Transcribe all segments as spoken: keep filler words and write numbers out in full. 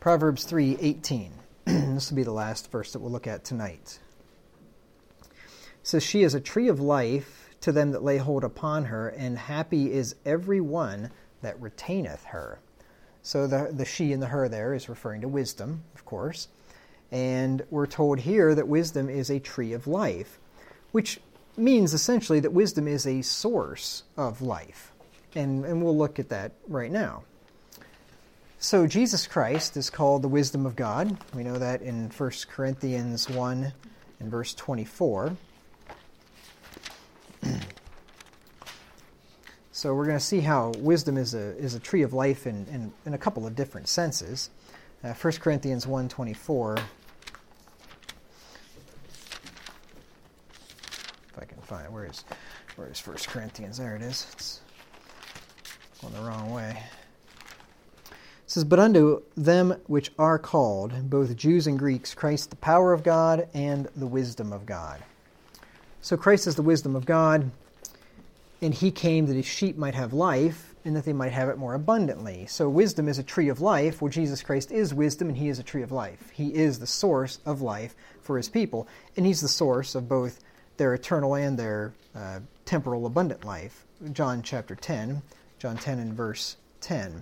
Proverbs three eighteen. This will be the last verse that we'll look at tonight. It says, "She is a tree of life to them that lay hold upon her, and happy is every one that retaineth her." So the, the she and the her there is referring to wisdom, of course. And we're told here that wisdom is a tree of life, which means essentially that wisdom is a source of life. And, and we'll look at that right now. So Jesus Christ is called the wisdom of God. We know that in First Corinthians one and verse twenty-four. So we're going to see how wisdom is a is a tree of life in, in, in a couple of different senses. Uh, First Corinthians one twenty-four. If I can find it. Where is, where is First Corinthians? There it is. It's going the wrong way. It says, "But unto them which are called, both Jews and Greeks, Christ the power of God and the wisdom of God." So Christ is the wisdom of God, and he came that his sheep might have life, and that they might have it more abundantly. So wisdom is a tree of life, where Jesus Christ is wisdom, and he is a tree of life. He is the source of life for his people, and he's the source of both their eternal and their uh, temporal abundant life. John chapter ten, John ten and verse ten.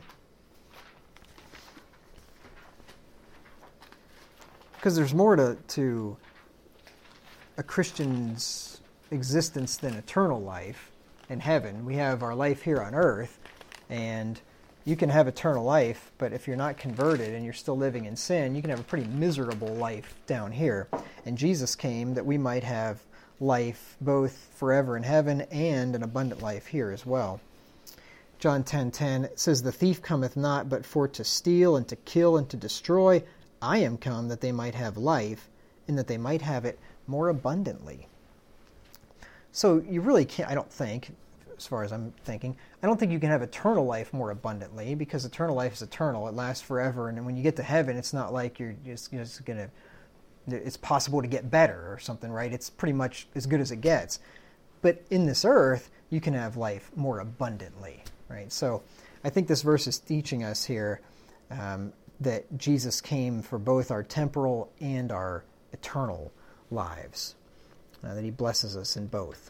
Because there's more to, to a Christian's existence than eternal life in heaven. We have our life here on earth, and you can have eternal life, but if you're not converted and you're still living in sin, you can have a pretty miserable life down here. And Jesus came that we might have life both forever in heaven and an abundant life here as well. John ten ten says, "The thief cometh not but for to steal and to kill and to destroy. I am come that they might have life, and that they might have it more abundantly." So you really can't, I don't think, as far as I'm thinking, I don't think you can have eternal life more abundantly, because eternal life is eternal. It lasts forever, and when you get to heaven, it's not like you're just, just going to, it's possible to get better or something, right? It's pretty much as good as it gets. But in this earth, you can have life more abundantly, right? So I think this verse is teaching us here um, that Jesus came for both our temporal and our eternal lives, uh, that he blesses us in both.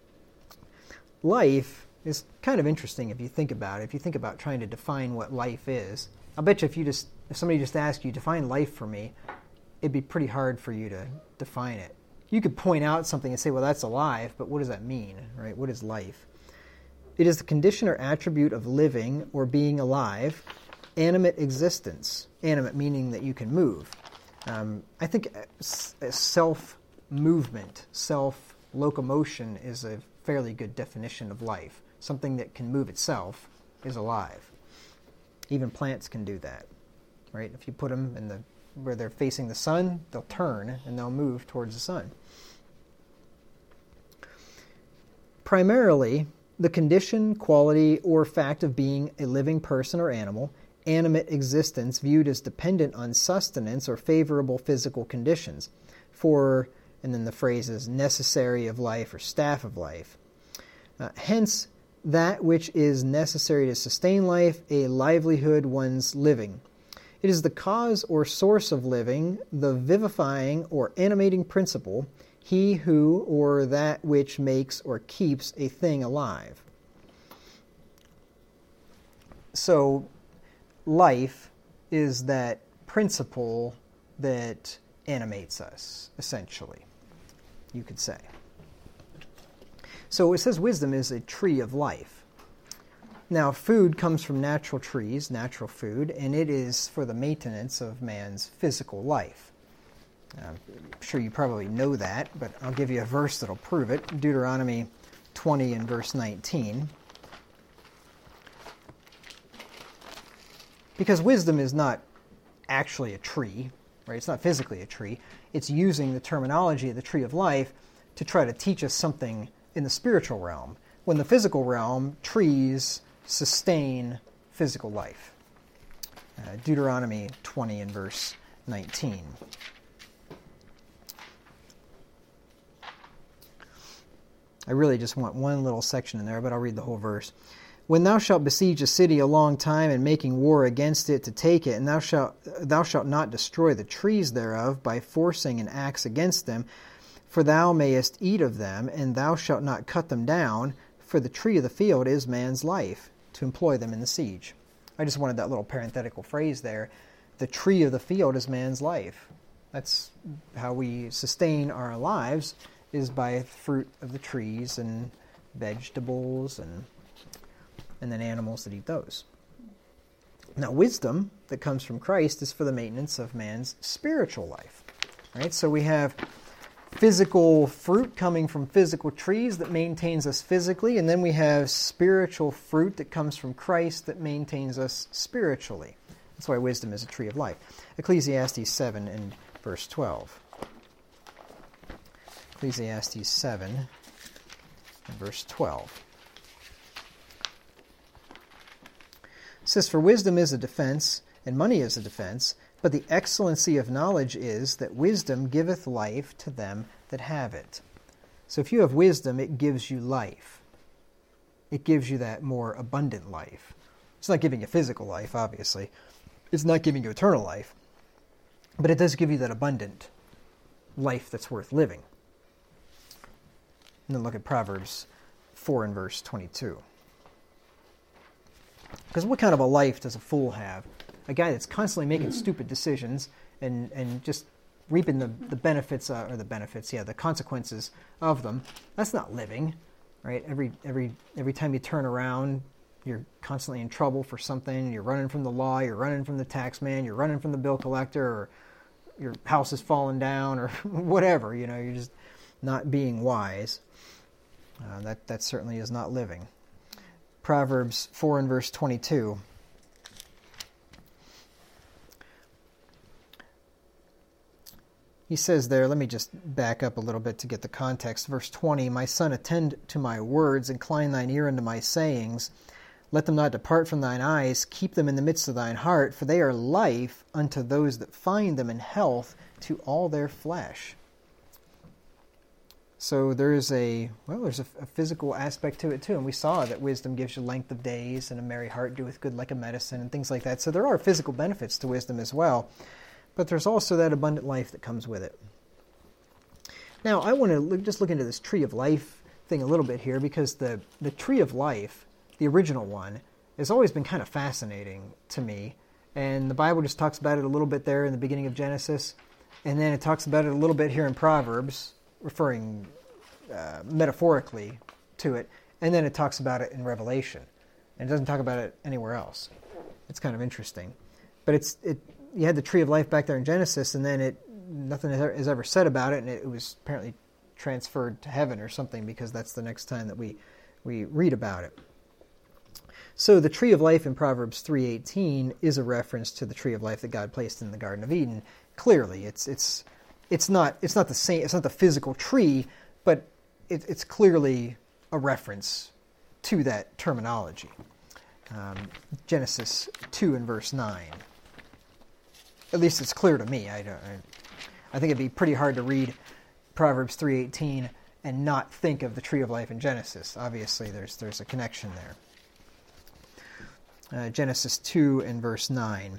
Life is kind of interesting if you think about it. If you think about trying to define what life is, I'll bet you if you just if somebody just asked you, define life for me, it'd be pretty hard for you to define it. You could point out something and say, well, that's alive, but what does that mean, right? What is life? It is the condition or attribute of living or being alive, animate existence. Animate meaning that you can move. Um, I think self-movement, self-locomotion is a fairly good definition of life. Something that can move itself is alive. Even plants can do that, right? If you put them in the where they're facing the sun, they'll turn and they'll move towards the sun. Primarily, the condition, quality, or fact of being a living person or animal, animate existence viewed as dependent on sustenance or favorable physical conditions, for, and then the phrase is necessary of life or staff of life. Uh, hence, that which is necessary to sustain life, a livelihood one's living. It is the cause or source of living, the vivifying or animating principle, he who or that which makes or keeps a thing alive. So, life is that principle that animates us, essentially, you could say. So it says wisdom is a tree of life. Now, food comes from natural trees, natural food, and it is for the maintenance of man's physical life. I'm sure you probably know that, but I'll give you a verse that'll prove it. Deuteronomy twenty and verse nineteen. Because wisdom is not actually a tree, right? It's not physically a tree. It's using the terminology of the tree of life to try to teach us something in the spiritual realm. When the physical realm, trees sustain physical life. Uh, Deuteronomy twenty and verse nineteen. I really just want one little section in there, but I'll read the whole verse. When thou shalt besiege a city a long time, and making war against it to take it, and thou shalt, thou shalt not destroy the trees thereof by forcing an axe against them, for thou mayest eat of them, and thou shalt not cut them down, for the tree of the field is man's life, to employ them in the siege. I just wanted that little parenthetical phrase there. The tree of the field is man's life. That's how we sustain our lives, is by fruit of the trees and vegetables and and then animals that eat those. Now, wisdom that comes from Christ is for the maintenance of man's spiritual life. Right? So we have physical fruit coming from physical trees that maintains us physically, and then we have spiritual fruit that comes from Christ that maintains us spiritually. That's why wisdom is a tree of life. Ecclesiastes seven and verse twelve. Ecclesiastes seven and verse twelve. It says, "For wisdom is a defense, and money is a defense, but the excellency of knowledge is that wisdom giveth life to them that have it." So if you have wisdom, it gives you life. It gives you that more abundant life. It's not giving you physical life, obviously. It's not giving you eternal life. But it does give you that abundant life that's worth living. And then look at Proverbs four and verse twenty-two. Because what kind of a life does a fool have? A guy that's constantly making stupid decisions and, and just reaping the, the benefits, uh, or the benefits, yeah, the consequences of them. That's not living, right? Every every every time you turn around, you're constantly in trouble for something. You're running from the law, you're running from the tax man, you're running from the bill collector, or your house is falling down, or whatever. You know, you're just not being wise. Uh, that, that certainly is not living. Proverbs four and verse twenty-two. He says there, let me just back up a little bit to get the context. Verse twenty, "My son, attend to my words, incline thine ear unto my sayings. Let them not depart from thine eyes, keep them in the midst of thine heart, for they are life unto those that find them, and health to all their flesh." So there is a, well, there's a, a physical aspect to it too. And we saw that wisdom gives you length of days, and a merry heart doeth good like a medicine, and things like that. So there are physical benefits to wisdom as well. But there's also that abundant life that comes with it. Now, I want to look, just look into this tree of life thing a little bit here, because the, the tree of life, the original one, has always been kind of fascinating to me. And the Bible just talks about it a little bit there in the beginning of Genesis. And then it talks about it a little bit here in Proverbs, referring uh, metaphorically to it. And then it talks about it in Revelation. And it doesn't talk about it anywhere else. It's kind of interesting. But it's it. You had the tree of life back there in Genesis, and then it nothing is ever said about it, and it was apparently transferred to heaven or something, because that's the next time that we, we read about it. So the tree of life in Proverbs three eighteen is a reference to the tree of life that God placed in the Garden of Eden. Clearly, it's it's it's not it's not the same. It's not the physical tree, but it, it's clearly a reference to that terminology. Um, Genesis two and verse nine. At least it's clear to me. I don't. I, I think it'd be pretty hard to read Proverbs three eighteen and not think of the tree of life in Genesis. Obviously, there's there's a connection there. Uh, Genesis two and verse nine.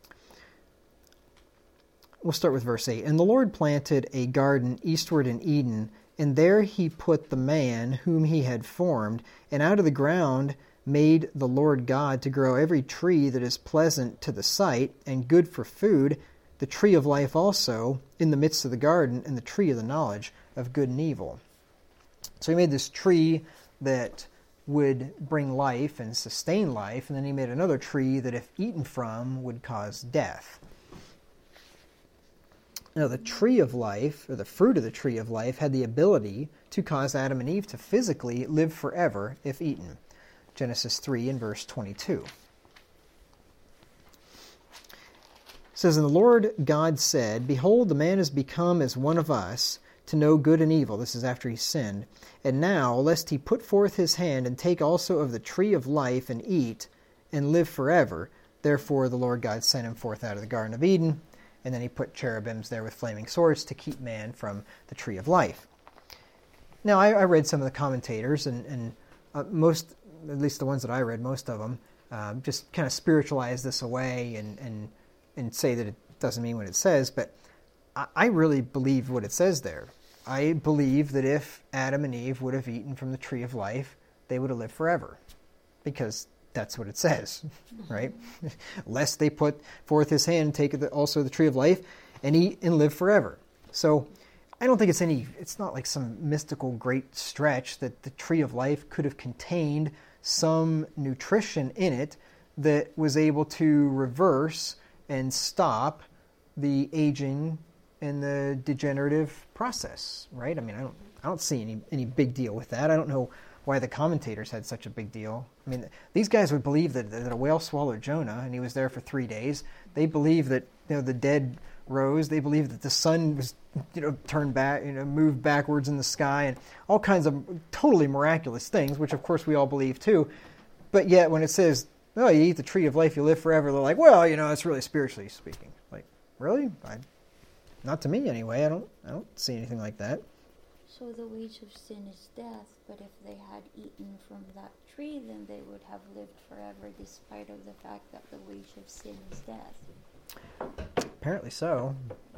We'll start with verse eight. "And the Lord planted a garden eastward in Eden, and there he put the man whom he had formed, and out of the ground made the Lord God to grow every tree that is pleasant to the sight and good for food, the tree of life also in the midst of the garden, and the tree of the knowledge of good and evil." So he made this tree that would bring life and sustain life, and then he made another tree that, if eaten from, would cause death. Now, the tree of life, or the fruit of the tree of life, had the ability to cause Adam and Eve to physically live forever if eaten. Genesis three and verse twenty-two. It says, "And the Lord God said, Behold, the man is become as one of us, to know good and evil." This is after he sinned. "And now, lest he put forth his hand, and take also of the tree of life, and eat, and live forever. Therefore the Lord God sent him forth out of the Garden of Eden." And then he put cherubims there with flaming swords to keep man from the tree of life. Now, I, I read some of the commentators, and, and uh, most at least the ones that I read, most of them, um, just kind of spiritualize this away and, and and say that it doesn't mean what it says. But I, I really believe what it says there. I believe that if Adam and Eve would have eaten from the tree of life, they would have lived forever, because that's what it says, right? Lest they put forth his hand, take the, also the tree of life, and eat and live forever. So I don't think it's any, it's not like some mystical great stretch that the tree of life could have contained some nutrition in it that was able to reverse and stop the aging and the degenerative process, right? I mean, I don't, I don't see any, any big deal with that. I don't know why the commentators had such a big deal. I mean, these guys would believe that, that a whale swallowed Jonah and he was there for three days. They believe that, you know, the dead rose. They believe that the sun was, you know, turned back, you know, moved backwards in the sky, and all kinds of totally miraculous things, which of course we all believe too. But yet when it says, oh, you eat the tree of life, you live forever, they're like, well, you know, it's really spiritually speaking. Like, really? I, not to me anyway. I don't, I don't see anything like that. So the wage of sin is death, but if they had eaten from that tree, then they would have lived forever, despite of the fact that the wage of sin is death. Apparently so.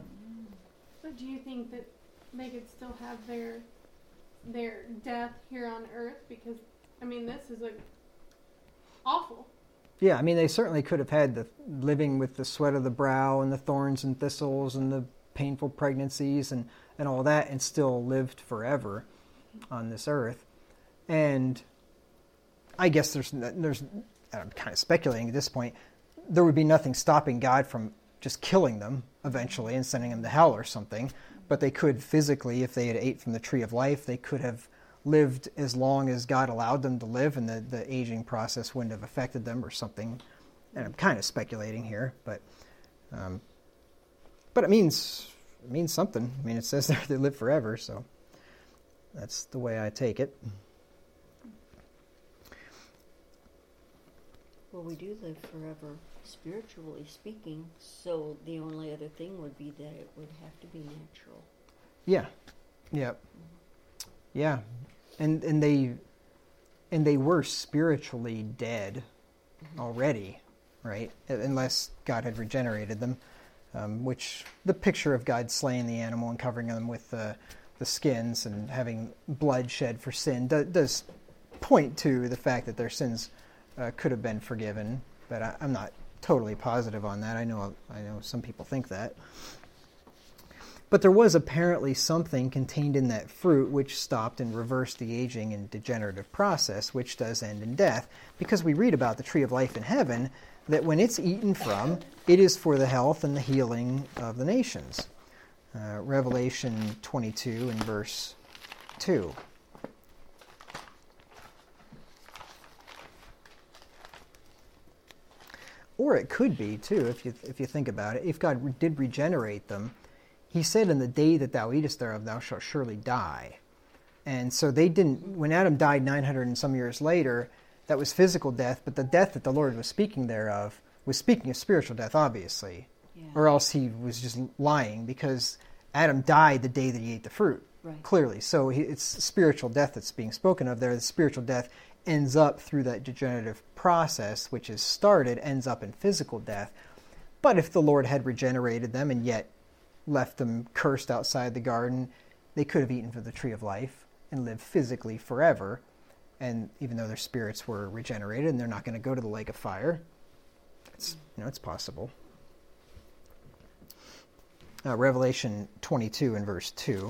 So do you think that they could still have their their death here on earth? Because, I mean, this is like awful. Yeah, I mean, they certainly could have had the living with the sweat of the brow and the thorns and thistles and the painful pregnancies and, and all that, and still lived forever on this earth. And I guess there's, there's I'm kind of speculating at this point, there would be nothing stopping God from just killing them eventually and sending them to hell or something. But they could physically, if they had ate from the tree of life, they could have lived as long as God allowed them to live, and the, the aging process wouldn't have affected them or something. And I'm kind of speculating here, but um, but it means it means something. I mean, it says there they live forever, so that's the way I take it. Well, we do live forever, spiritually speaking, so the only other thing would be that it would have to be natural. Yeah. Yeah. Yeah. And and they and they were spiritually dead already, right? Unless God had regenerated them, um, which the picture of God slaying the animal and covering them with the the skins and having blood shed for sin do, does point to the fact that their sins uh, could have been forgiven. But I, I'm not totally positive on that. I know I know some people think that. But there was apparently something contained in that fruit which stopped and reversed the aging and degenerative process, which does end in death, because we read about the tree of life in heaven, that when it's eaten from, it is for the health and the healing of the nations. Uh, Revelation twenty-two and verse two. Or it could be, too, if you if you think about it, if God re- did regenerate them, He said, in the day that thou eatest thereof, thou shalt surely die. And so they didn't, when Adam died nine hundred and some years later, that was physical death, but the death that the Lord was speaking thereof was speaking of spiritual death, obviously. Yeah. Or else he was just lying, because Adam died the day that he ate the fruit, right. Clearly. So he, it's spiritual death that's being spoken of there. The spiritual death ends up through that degenerative process, which is started, ends up in physical death. But if the Lord had regenerated them and yet left them cursed outside the garden, they could have eaten from the tree of life and lived physically forever. And even though their spirits were regenerated and they're not going to go to the lake of fire, it's, you know, it's possible. Uh, Revelation twenty-two and verse two.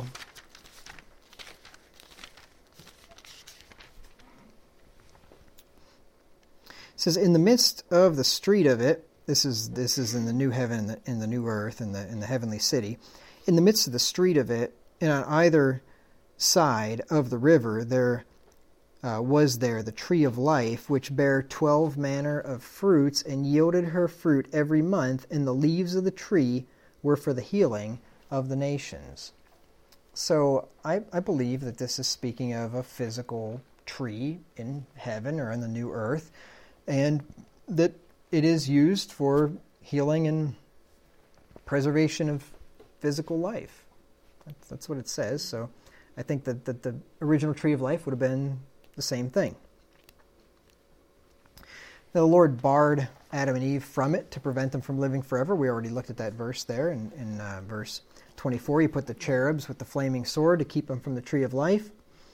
It says, in the midst of the street of it, This is this is in the new heaven and the, in the new earth and the in the heavenly city. In the midst of the street of it, and on either side of the river, there uh, was there the tree of life, which bare twelve manner of fruits, and yielded her fruit every month. And the leaves of the tree were for the healing of the nations. So I, I believe that this is speaking of a physical tree in heaven or in the new earth, and that it is used for healing and preservation of physical life. That's, that's what it says. So I think that, that the original tree of life would have been the same thing. The Lord barred Adam and Eve from it to prevent them from living forever. We already looked at that verse there in, in uh, verse twenty-four. He put the cherubs with the flaming sword to keep them from the tree of life.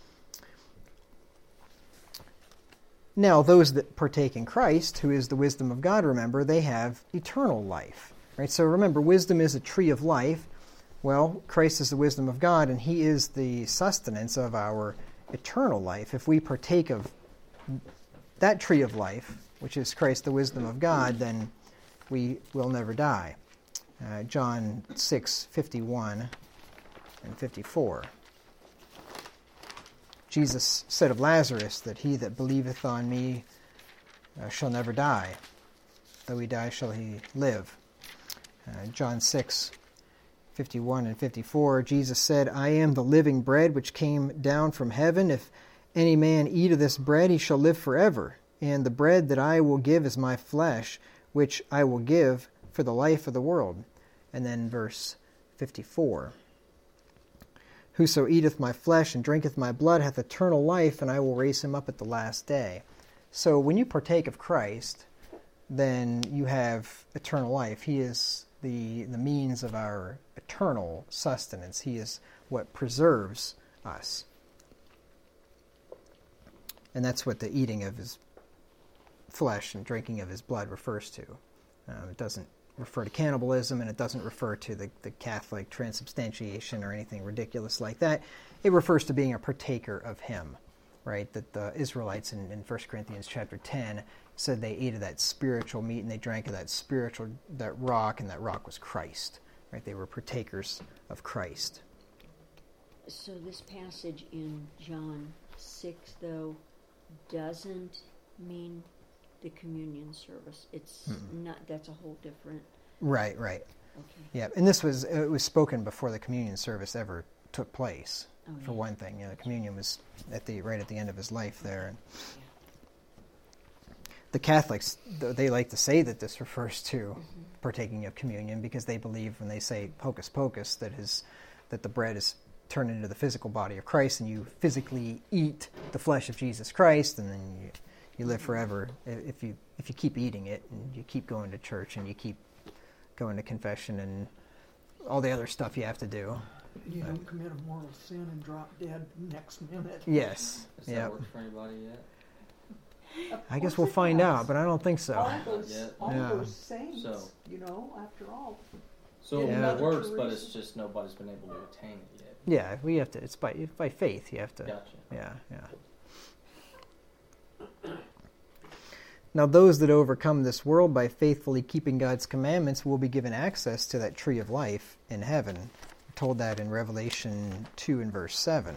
Now, those that partake in Christ, who is the wisdom of God, remember, they have eternal life. Right? So remember, wisdom is a tree of life. Well, Christ is the wisdom of God, and he is the sustenance of our eternal life. If we partake of that tree of life, which is Christ, the wisdom of God, then we will never die. Uh, John six fifty-one and fifty-four. Jesus said of Lazarus that he that believeth on me uh, shall never die. Though he die, shall he live. Uh, John six fifty-one and fifty-four, Jesus said, I am the living bread which came down from heaven. If any man eat of this bread, he shall live forever. And the bread that I will give is my flesh, which I will give for the life of the world. And then verse fifty-four. Whoso eateth my flesh and drinketh my blood hath eternal life, and I will raise him up at the last day. So when you partake of Christ, then you have eternal life. He is the, the means of our eternal sustenance. He is what preserves us. And that's what the eating of his flesh and drinking of his blood refers to. Um, it doesn't refer to cannibalism, and it doesn't refer to the, the Catholic transubstantiation or anything ridiculous like that. It refers to being a partaker of him, right? That the Israelites in, in First Corinthians chapter ten said they ate of that spiritual meat and they drank of that spiritual, that rock, and that rock was Christ, right? They were partakers of Christ. So this passage in John six, though, doesn't mean the communion service. It's Mm-mm. not, that's a whole different... Right, right. Okay. Yeah, and this was, it was spoken before the communion service ever took place, oh, for yeah. one thing. You know, the communion was at the right at the end of his life there. And yeah. The Catholics, they like to say that this refers to mm-hmm. partaking of communion because they believe when they say hocus pocus that his, that the bread is turned into the physical body of Christ and you physically eat the flesh of Jesus Christ, and then you... You live forever if you if you keep eating it and you keep going to church and you keep going to confession and all the other stuff you have to do. You don't commit a mortal sin and drop dead next minute. Yes. Does that yep. work for anybody yet? I guess we'll find out, but I don't think so. All those, yet. all Yeah. those saints, So- you know, after all. So Yeah. it works, but Teresa. it's just nobody's been able to attain it yet. Yeah, we have to. It's by by faith. You have to. Gotcha. Yeah, yeah. Now those that overcome this world by faithfully keeping God's commandments will be given access to that tree of life in heaven. We're told that in Revelation two and verse seven.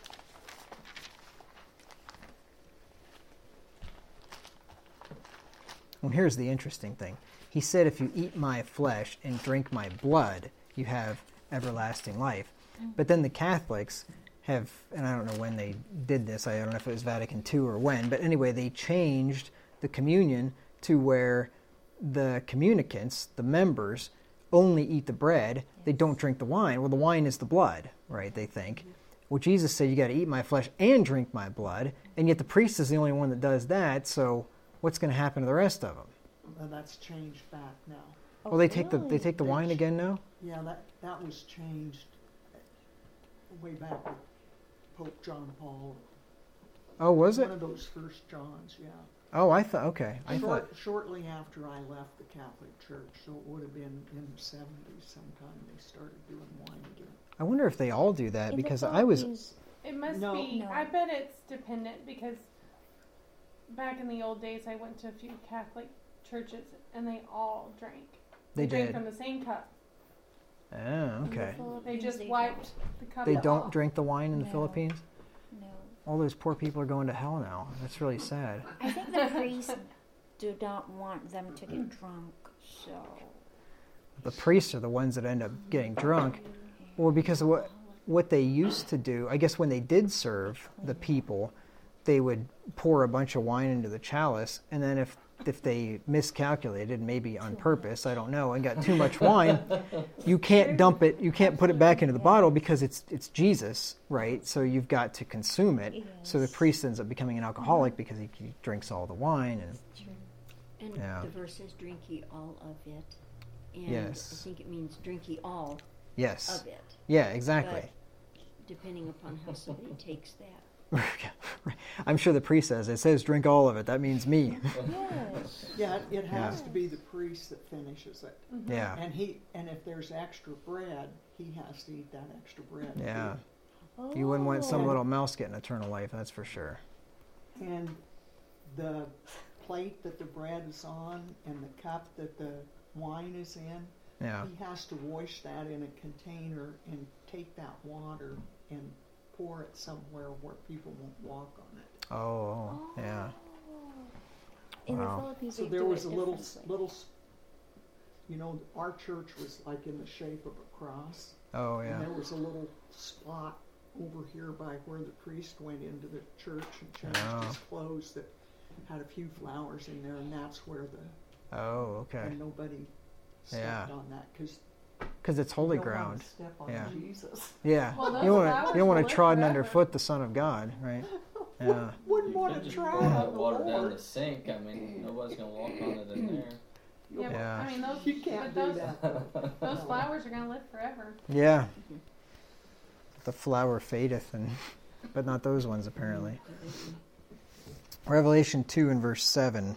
Well, here's the interesting thing. He said, if you eat my flesh and drink my blood, you have everlasting life. But then the Catholics have, and I don't know when they did this, I don't know if it was Vatican two or when, but anyway, they changed the communion to where the communicants, the members, only eat the bread, they don't drink the wine. Well, the wine is the blood, right, they think. Well, Jesus said, you got to eat my flesh and drink my blood, and yet the priest is the only one that does that, so what's going to happen to the rest of them? Well, that's changed back now. Well, they take the they take the wine again now? Yeah, that, that was changed way back with Pope John Paul. Oh, was it? One of those first Johns, yeah. Oh, I thought, okay. I Short, thought. Shortly after I left the Catholic Church, so it would have been in the seventies sometime they started doing wine again. I wonder if they all do that, In the because I was... Philippines, It must No. be. No. I bet it's dependent because back in the old days, I went to a few Catholic churches and they all drank. They drank did. from the same cup. Oh, in the okay. Philippines, They just they wiped the cup. They off. don't drink the wine in the No. Philippines? No. All those poor people are going to hell now. That's really sad. I think the priests do not want them to get drunk, so... The priests are the ones that end up getting drunk. Well, because of what what they used to do, I guess when they did serve the people, they would pour a bunch of wine into the chalice, and then if if they miscalculated, maybe on purpose, I don't know, and got too much wine, you can't dump it, you can't put it back into the bottle because it's it's Jesus, right? So you've got to consume it. So the Yes. priest ends up becoming an alcoholic because he, he drinks all the wine. And True. And Yeah. the verse says, drink ye all of it. And Yes. I think it means drink ye all Yes. of it. Yeah, exactly. But depending upon how somebody takes that. I'm sure the priest says, it says drink all of it. That means me. Yes. Yeah, it- it has Yeah. to be the priest that finishes it. Mhm. Yeah. And he, and if there's extra bread, he has to eat that extra bread. Yeah. Oh. You wouldn't want some Oh. little mouse getting eternal life, that's for sure. And the plate that the bread is on and the cup that the wine is in, Yeah. he has to wash that in a container and take that water and pour it somewhere where people won't walk on it. Oh, yeah. In Wow. the Philippines, So they there do was it a little, s- differently. little, s- you know, our church was like in the shape of a cross. Oh, And yeah. there was a little spot over here by where the priest went into the church and changed Oh. his clothes that had a few flowers in there, and that's where the, Oh, okay. and nobody stepped Yeah. on that, because Because it's holy you don't wanna ground. step on Yeah. Jesus. Yeah. Well, those You want to flowers you don't want will to live trodden forever. underfoot the Son of God, right? Yeah. Wouldn't You want could to just try pour on that the water down Lord. the sink. I mean, nobody's gonna walk on it in there. Yeah, but, Yeah. I mean, those, You can't but do those, that. those No. flowers are going to live forever. Yeah. The flower fadeth, and but not those ones apparently. Revelation two and verse seven.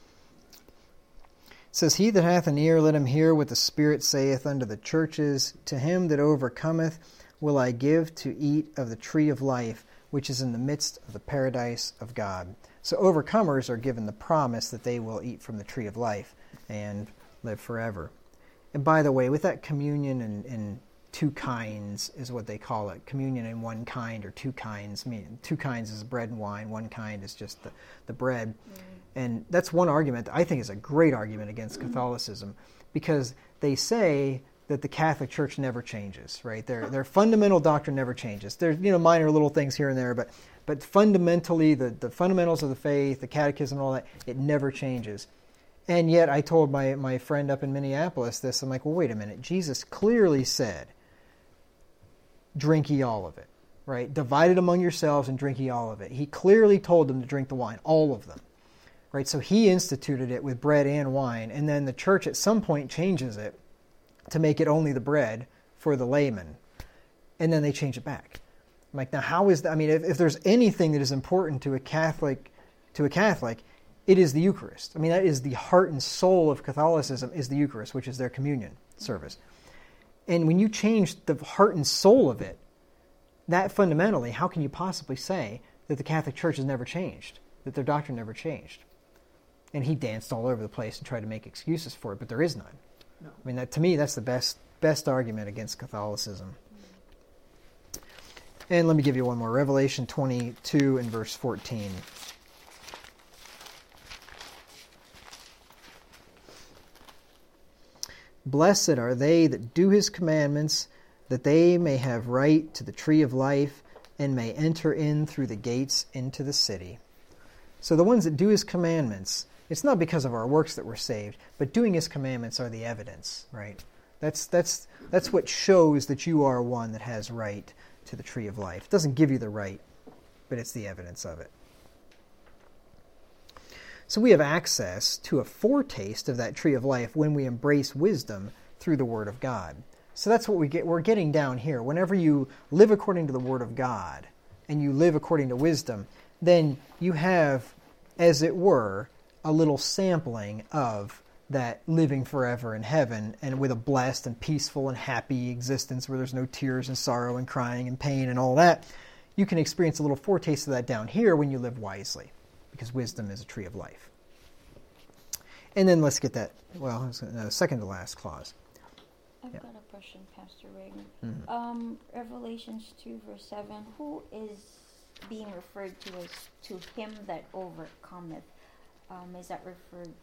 It says, He that hath an ear, let him hear what the Spirit saith unto the churches. To him that overcometh will I give to eat of the tree of life, which is in the midst of the paradise of God. So overcomers are given the promise that they will eat from the tree of life and live forever. And by the way, with that communion in, in two kinds is what they call it. Communion in one kind or two kinds. I mean, two kinds is bread and wine. One kind is just the, the bread. And that's one argument that I think is a great argument against Catholicism, because they say that the Catholic Church never changes, right? Their their fundamental doctrine never changes. There's, you know, minor little things here and there, but but fundamentally the, the fundamentals of the faith, the catechism and all that, it never changes. And yet I told my, my friend up in Minneapolis this. I'm like, well, wait a minute. Jesus clearly said, drink ye all of it, right? Divide it among yourselves and drink ye all of it. He clearly told them to drink the wine, all of them. Right, so he instituted it with bread and wine, and then the church at some point changes it to make it only the bread for the layman, and then they change it back. I'm like, now how is that? I mean, if, if there's anything that is important to a Catholic, to a Catholic, it is the Eucharist. I mean, that is the heart and soul of Catholicism, is the Eucharist, which is their communion service. And when you change the heart and soul of it, that fundamentally, how can you possibly say that the Catholic Church has never changed, that their doctrine never changed? And he danced all over the place and tried to make excuses for it, but there is none. No. I mean, that, to me, that's the best best argument against Catholicism. And let me give you one more. Revelation twenty-two and verse fourteen. Blessed are they that do his commandments, that they may have right to the tree of life, and may enter in through the gates into the city. So the ones that do his commandments, it's not because of our works that we're saved, but doing his commandments are the evidence, right? That's that's that's what shows that you are one that has right to the tree of life. It doesn't give you the right, but it's the evidence of it. So we have access to a foretaste of that tree of life when we embrace wisdom through the Word of God. So that's what we get. We're getting down here. Whenever you live according to the Word of God and you live according to wisdom, then you have, as it were, a little sampling of that living forever in heaven and with a blessed and peaceful and happy existence where there's no tears and sorrow and crying and pain and all that. You can experience a little foretaste of that down here when you live wisely, because wisdom is a tree of life. And then let's get that, well, uh, second to last clause. I've Yeah. got a question, Pastor Reagan. Mhm. Um, Revelations two, verse seven. Who is being referred to as to him that overcometh? Um, is that referred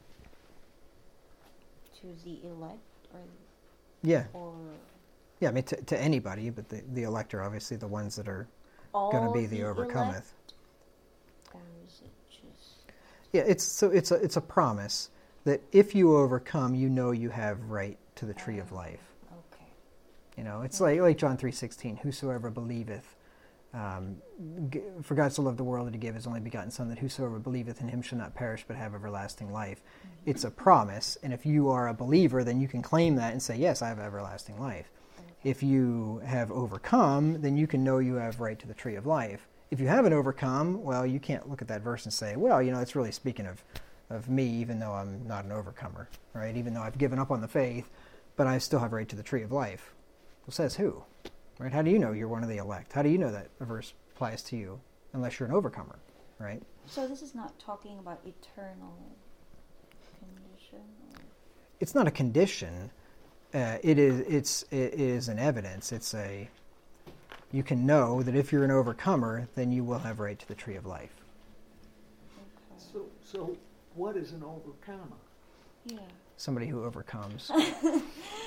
to the elect, or Yeah, or yeah. I mean, to, to anybody, but the, the elect are obviously the ones that are all going to be the elect? overcometh. Or is it just Yeah, it's so it's a it's a promise that if you overcome, you know you have right to the tree of life. okay? You know, it's like like John three sixteen. Whosoever believeth um, g- for God so loved the world that he gave his only begotten Son, that whosoever believeth in him shall not perish but have everlasting life. It's a promise, and if you are a believer, then you can claim that and say, yes, I have everlasting life. If you have overcome, then you can know you have right to the tree of life. If you haven't overcome, well, you can't look at that verse and say, well, you know, it's really speaking of, of me, even though I'm not an overcomer, right? Even though I've given up on the faith, but I still have right to the tree of life. Well, says who? Right? How do you know you're one of the elect? How do you know that a verse applies to you unless you're an overcomer, right? So this is not talking about eternal condition? Or? It's not a condition. Uh, it is. It's. It is an evidence. It's a. You can know that if you're an overcomer, then you will have right to the tree of life. Okay. So, so what is an overcomer? Yeah. Somebody who overcomes. One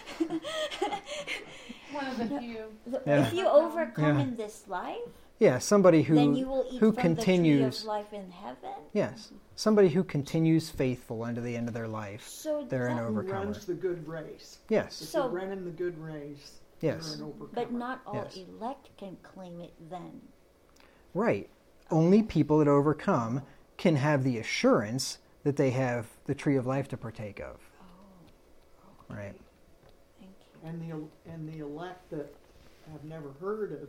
of the few. The- Yeah. If you overcome Yeah. in this life, Yeah, somebody who then you will eat who from continues. the tree of life in heaven. Yes, somebody who continues faithful unto the end of their life. So They're an that- Who overcomer. runs the good race? Yes. If So- you're running the good race, Yes. you're an overcomer. But not all Yes. elect can claim it then. Right. Only people that overcome can have the assurance that they have the tree of life to partake of. Oh. Right. Thank you. And the and the elect that have never heard of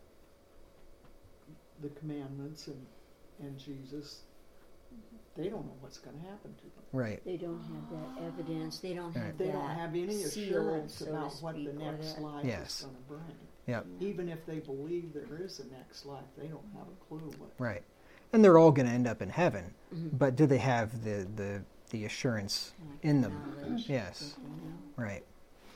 the commandments and, and Jesus, they don't know what's going to happen to them. Right. They don't have that evidence. They don't have Right. They that don't have any seal, assurance so to about what speak, the or next that- life Yes. is going to bring. Yep. Even if they believe there is a next life, they don't have a clue what. Right. And they're all going to end up in heaven, Mhm. but do they have the the, the assurance Like in them? knowledge Yes. that they know. Right.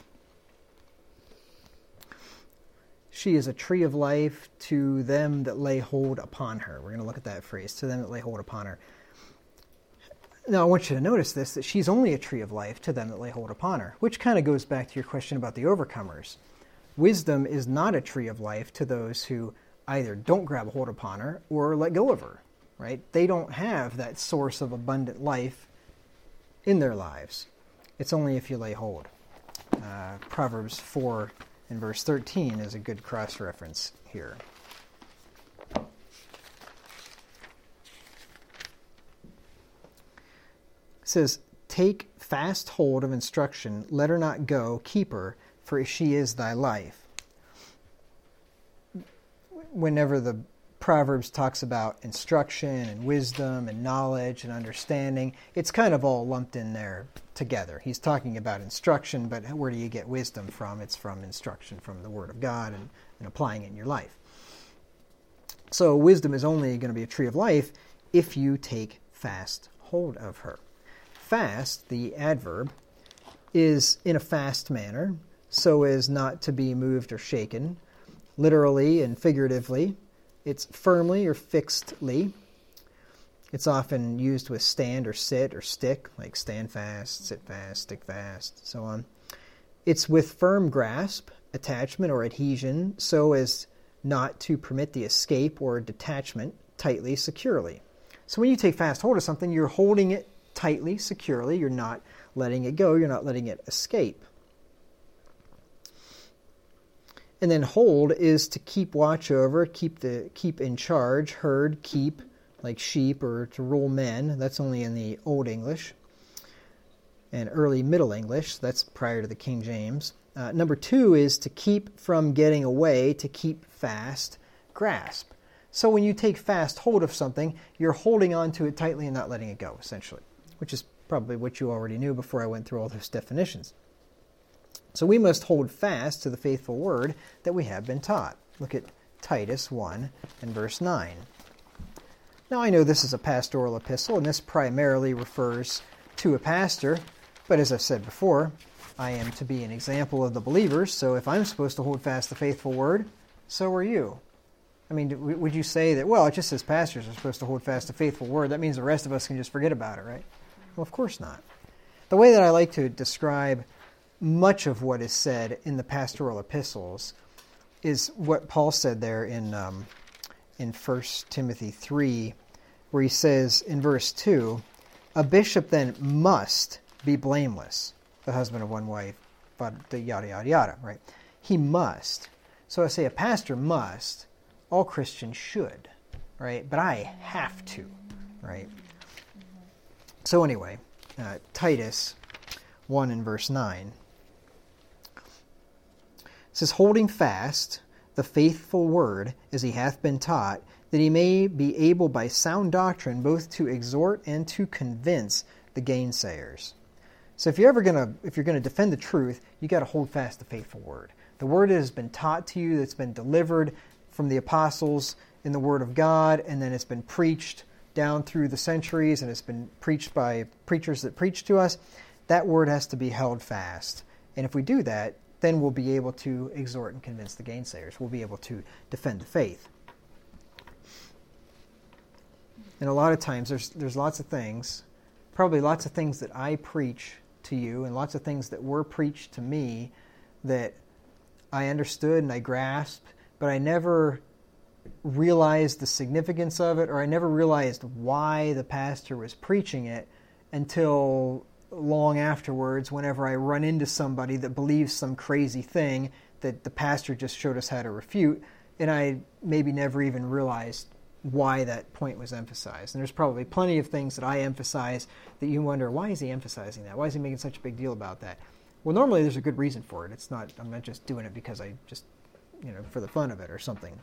She is a tree of life to them that lay hold upon her. We're going to look at that phrase, to them that lay hold upon her. Now, I want you to notice this, that she's only a tree of life to them that lay hold upon her, which kind of goes back to your question about the overcomers. Wisdom is not a tree of life to those who either don't grab a hold upon her or let go of her, right? They don't have that source of abundant life in their lives. It's only if you lay hold. Uh, Proverbs four and verse thirteen is a good cross-reference here. It says, "Take fast hold of instruction, let her not go, keep her, for she is thy life." Whenever the Proverbs talks about instruction and wisdom and knowledge and understanding, it's kind of all lumped in there together. He's talking about instruction, but where do you get wisdom from? It's from instruction from the Word of God and, and applying it in your life. So wisdom is only going to be a tree of life if you take fast hold of her. Fast, the adverb, is in a fast manner, so as not to be moved or shaken. Literally and figuratively, it's firmly or fixedly. It's often used with stand or sit or stick, like stand fast, sit fast, stick fast, so on. It's with firm grasp, attachment, or adhesion, so as not to permit the escape or detachment, tightly, securely. So when you take fast hold of something, you're holding it tightly, securely. You're not letting it go. You're not letting it escape. And then hold is to keep watch over, keep the keep in charge, herd, keep, like sheep, or to rule men. That's only in the Old English and early Middle English. That's prior to the King James. Uh, number two is to keep from getting away, to keep fast, grasp. So when you take fast hold of something, you're holding on to it tightly and not letting it go, essentially, which is probably what you already knew before I went through all those definitions. So we must hold fast to the faithful word that we have been taught. Look at Titus one and verse nine. Now I know this is a pastoral epistle, and this primarily refers to a pastor, but as I've said before, I am to be an example of the believers, so if I'm supposed to hold fast the faithful word, so are you. I mean, would you say that, well, it just says pastors are supposed to hold fast the faithful word, that means the rest of us can just forget about it, right? Well, of course not. The way that I like to describe much of what is said in the pastoral epistles is what Paul said there in um, in First Timothy three, where he says in verse two, "A bishop then must be blameless, the husband of one wife," but the yada, yada, yada, right? He must. So I say a pastor must, all Christians should, right? But I have to, right? So anyway, uh, Titus one and verse nine. It says, holding fast the faithful word as he hath been taught, that he may be able by sound doctrine both to exhort and to convince the gainsayers. So if you're ever gonna, if you're gonna defend the truth, you got to hold fast the faithful word. The word has been taught to you, that's been delivered from the apostles in the Word of God, and then it's been preached down through the centuries, and it's been preached by preachers that preach to us. That word has to be held fast. And if we do that, then we'll be able to exhort and convince the gainsayers. We'll be able to defend the faith. And a lot of times there's there's lots of things, probably lots of things that I preach to you and lots of things that were preached to me that I understood and I grasped, but I never realized the significance of it, or I never realized why the pastor was preaching it until long afterwards, whenever I run into somebody that believes some crazy thing that the pastor just showed us how to refute, and I maybe never even realized why that point was emphasized. And there's probably plenty of things that I emphasize that you wonder, why is he emphasizing that? Why is he making such a big deal about that? Well, normally there's a good reason for it. It's not, I'm not just doing it because I just, you know, for the fun of it or something.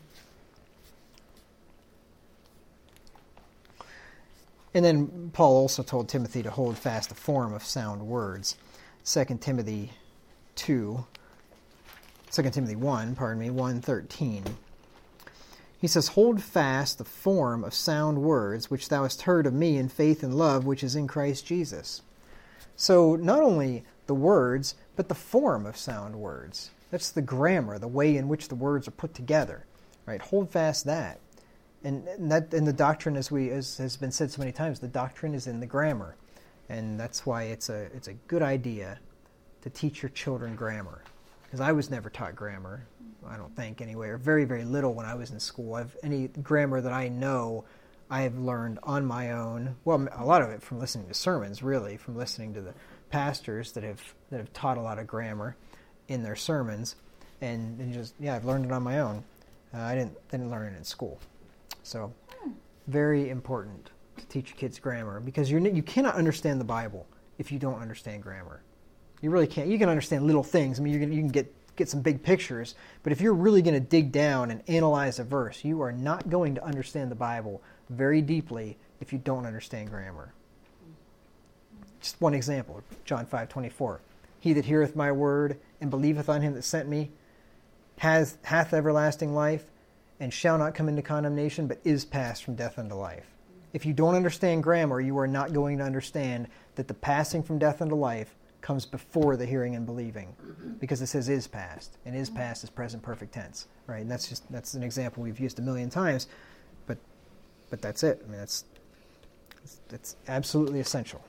And then Paul also told Timothy to hold fast the form of sound words. Second Timothy two, Second Timothy one, pardon me, one thirteen. He says, hold fast the form of sound words, which thou hast heard of me in faith and love, which is in Christ Jesus. So not only the words, but the form of sound words. That's the grammar, the way in which the words are put together. Right? Hold fast that. And, and that and the doctrine, as we as has been said so many times, the doctrine is in the grammar. And that's why it's a it's a good idea to teach your children grammar. Because I was never taught grammar, I don't think anyway, or very, very little when I was in school. I've, any grammar that I know, I have learned on my own. Well, a lot of it from listening to sermons, really, from listening to the pastors that have that have taught a lot of grammar in their sermons, and, and just yeah, I've learned it on my own. Uh, I didn't didn't learn it in school, so very important to teach your kids grammar, because you you cannot understand the Bible if you don't understand grammar. You really can't. You can understand little things. I mean, you're gonna, you can get get some big pictures, but if you're really going to dig down and analyze a verse, you are not going to understand the Bible very deeply if you don't understand grammar. Just one example, John five twenty-four. He that heareth my word and believeth on him that sent me has hath everlasting life, and shall not come into condemnation, but is passed from death unto life. If you don't understand grammar, you are not going to understand that the passing from death unto life comes before the hearing and believing, because it says is past, and is past is present perfect tense, right? And that's just that's an example we've used a million times, but but that's it. I mean, that's that's absolutely essential.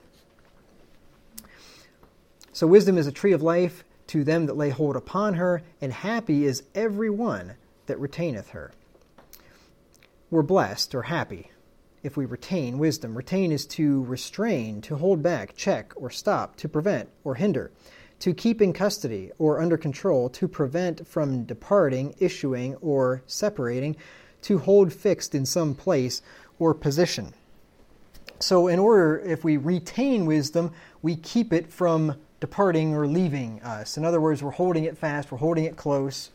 So wisdom is a tree of life to them that lay hold upon her, and happy is every one that retaineth her. We're blessed or happy if we retain wisdom. Retain is to restrain, to hold back, check, or stop, to prevent or hinder, to keep in custody or under control, to prevent from departing, issuing, or separating, to hold fixed in some place or position. So in order, if we retain wisdom, we keep it from departing or leaving us. In other words, we're holding it fast, we're holding it close.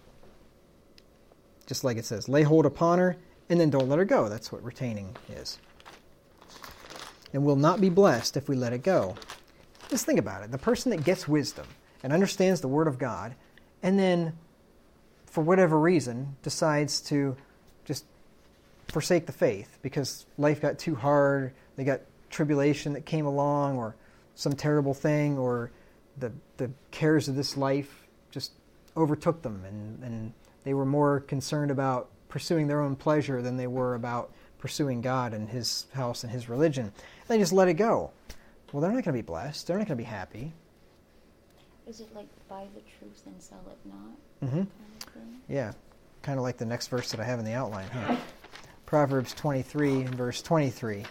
Just like it says, lay hold upon her, and then don't let her go. That's what retaining is. And we'll not be blessed if we let it go. Just think about it. The person that gets wisdom and understands the Word of God, and then, for whatever reason, decides to just forsake the faith because life got too hard, they got tribulation that came along, or some terrible thing, or the the cares of this life just overtook them, and, and they were more concerned about pursuing their own pleasure than they were about pursuing God and His house and His religion. And they just let it go. Well, they're not going to be blessed. They're not going to be happy. Is it like buy the truth and sell it not? Mm-hmm. Kind of thing? Yeah, kind of like the next verse that I have in the outline, huh? Proverbs twenty-three and verse twenty-three.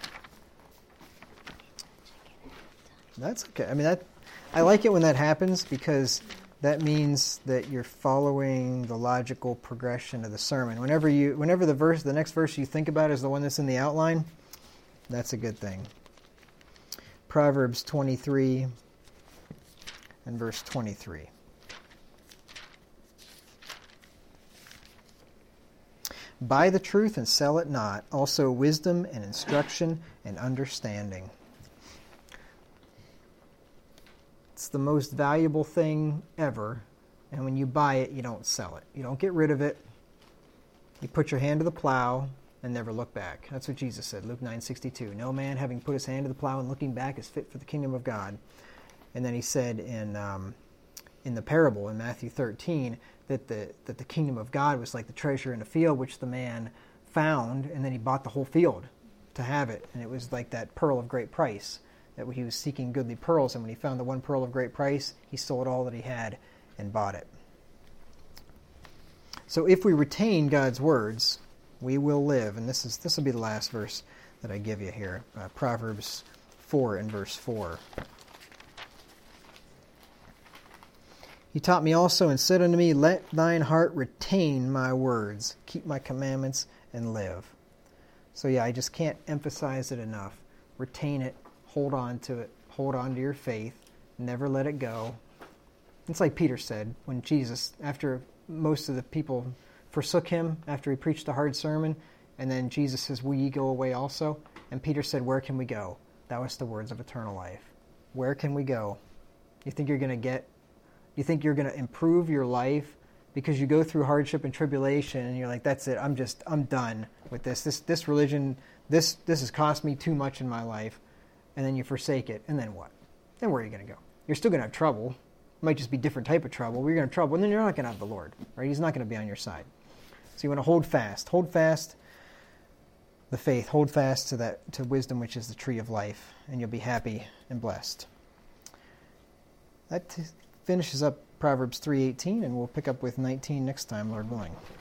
That's okay. I mean, that I like it when that happens, because that means that you're following the logical progression of the sermon. Whenever you, whenever the verse, the next verse you think about is the one that's in the outline, that's a good thing. Proverbs twenty-three and verse twenty-three. Buy the truth and sell it not, also wisdom and instruction and understanding. It's the most valuable thing ever, and when you buy it, you don't sell it. You don't get rid of it. You put your hand to the plow and never look back. That's what Jesus said, Luke nine sixty-two. No man having put his hand to the plow and looking back is fit for the kingdom of God. And then he said in um, in the parable in Matthew thirteen that the that the kingdom of God was like the treasure in a field which the man found, and then he bought the whole field to have it. And it was like that pearl of great price, that he was seeking goodly pearls, and when he found the one pearl of great price, he sold all that he had and bought it. So if we retain God's words, we will live. And this is this will be the last verse that I give you here, uh, Proverbs four and verse four. He taught me also and said unto me, let thine heart retain my words, keep my commandments, and live. So yeah, I just can't emphasize it enough. Retain it, hold on to it, hold on to your faith, never let it go. It's like Peter said, when Jesus, after most of the people forsook him, after he preached a hard sermon, and then Jesus says, will ye go away also? And Peter said, where can we go? That was the words of eternal life. Where can we go? You think you're going to get You think you're going to improve your life because you go through hardship and tribulation and you're like, that's it, I'm just, I'm done with this. This this religion, this this has cost me too much in my life. And then you forsake it. And then what? Then where are you going to go? You're still going to have trouble. It might just be different type of trouble. You're going to have trouble. And then you're not going to have the Lord. Right? He's not going to be on your side. So you want to hold fast. Hold fast the faith. Hold fast to that, to wisdom, which is the tree of life. And you'll be happy and blessed. That t- finishes up Proverbs three eighteen, and we'll pick up with nineteen next time, Lord willing.